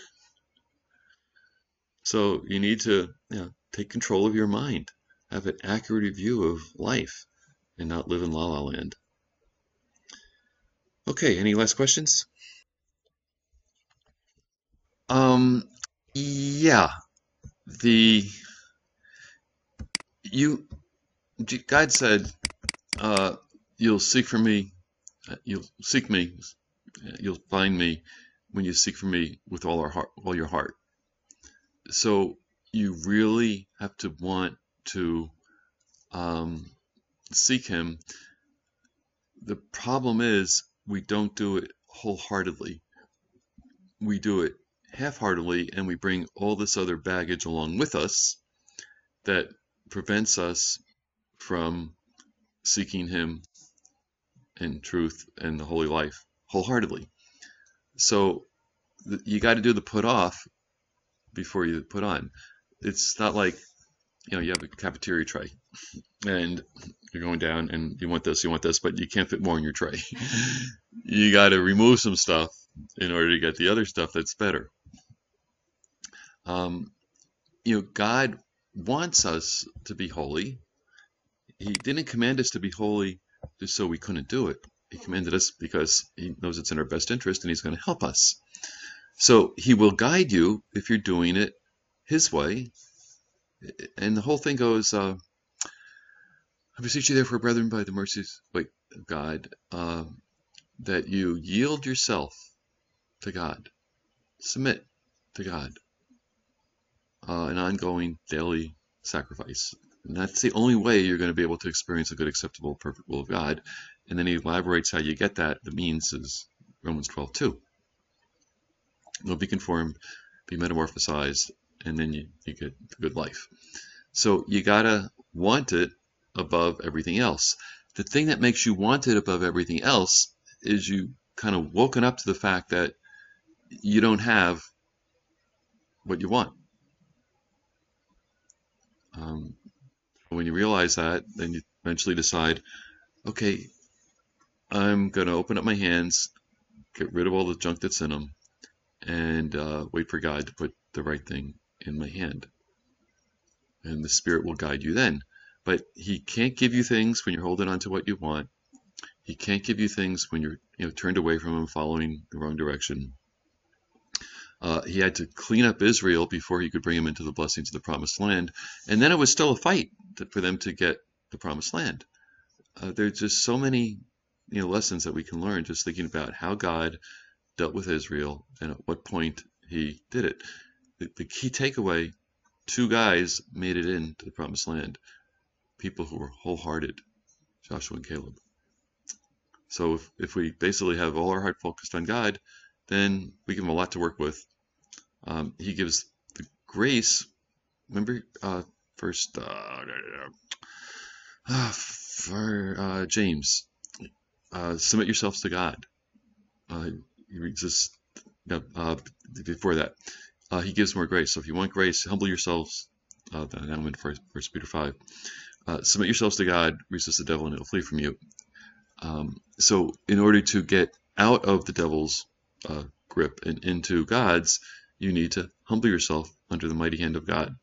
So you need to you know, take control of your mind, have an accurate view of life, and not live in la la land. Okay, any last questions? Um, yeah, the you God said, uh, "You'll seek for me, you'll seek me, you'll find me when you seek for me with all our heart, all your heart." So you really have to want to um, seek Him. The problem is we don't do it wholeheartedly. We do it half-heartedly, and we bring all this other baggage along with us that prevents us from seeking Him in truth and the holy life wholeheartedly. So you got to do the put off before you put on. It's not like, you know, you have a cafeteria tray and you're going down and you want this, you want this, but you can't fit more in your tray. You got to remove some stuff in order to get the other stuff that's better. Um, you know, God wants us to be holy. He didn't command us to be holy just so we couldn't do it. He commanded us because he knows it's in our best interest and he's going to help us. So he will guide you if you're doing it his way. And the whole thing goes, uh, I beseech you therefore, brethren, by the mercies of God, uh, that you yield yourself to God, submit to God, uh, an ongoing daily sacrifice. And that's the only way you're going to be able to experience a good, acceptable, perfect will of God. And then he elaborates how you get that. The means is Romans twelve two. You'll be conformed, be metamorphosized, and then you, you get a good life. So you gotta want it above everything else. The thing that makes you want it above everything else is you kind of woken up to the fact that you don't have what you want. Um, when you realize that, then you eventually decide, okay, I'm going to open up my hands, get rid of all the junk that's in them, and uh, wait for God to put the right thing in my hand. And the Spirit will guide you then. But he can't give you things when you're holding on to what you want. He can't give you things when you're you know, turned away from him, following the wrong direction. Uh, he had to clean up Israel before he could bring him into the blessings of the promised land. And then it was still a fight to, for them to get the promised land. Uh, there's just so many you know, lessons that we can learn just thinking about how God dealt with Israel and at what point he did it. The, the key takeaway, two guys made it into the promised land. People who were wholehearted, Joshua and Caleb. So if, if we basically have all our heart focused on God, then we give him a lot to work with. Um, he gives the grace. Remember, uh, first, uh, uh, for uh, James, uh, submit yourselves to God. Uh, he resists, no, uh, before that, uh, he gives more grace. So if you want grace, humble yourselves. Uh, then I'm in First Peter five. Uh, submit yourselves to God, resist the devil, and he'll flee from you. Um, so in order to get out of the devil's uh, grip and into God's, you need to humble yourself under the mighty hand of God.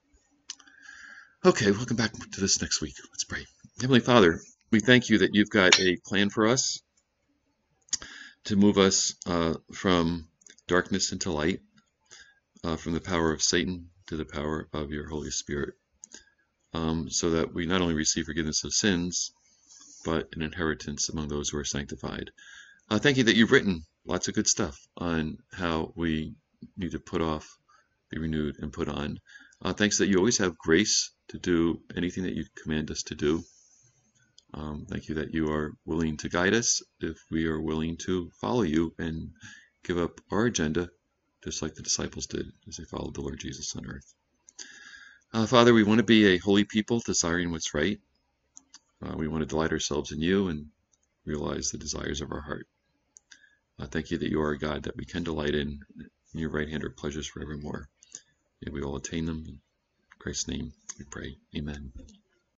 Okay, welcome back to this next week. Let's pray. Heavenly Father, we thank you that you've got a plan for us to move us uh, from darkness into light, uh, from the power of Satan to the power of your Holy Spirit, um, so that we not only receive forgiveness of sins, but an inheritance among those who are sanctified. Uh, thank you that you've written lots of good stuff on how we need to put off, be renewed, and put on. Uh, thanks that you always have grace to do anything that you command us to do. Um, thank you that you are willing to guide us if we are willing to follow you and give up our agenda, just like the disciples did as they followed the Lord Jesus on earth. Uh, Father, we want to be a holy people, desiring what's right. Uh, we want to delight ourselves in you and realize the desires of our heart. Uh, thank you that you are a God that we can delight in. In your right hand are pleasures forevermore. May we all attain them. In Christ's name we pray. Amen.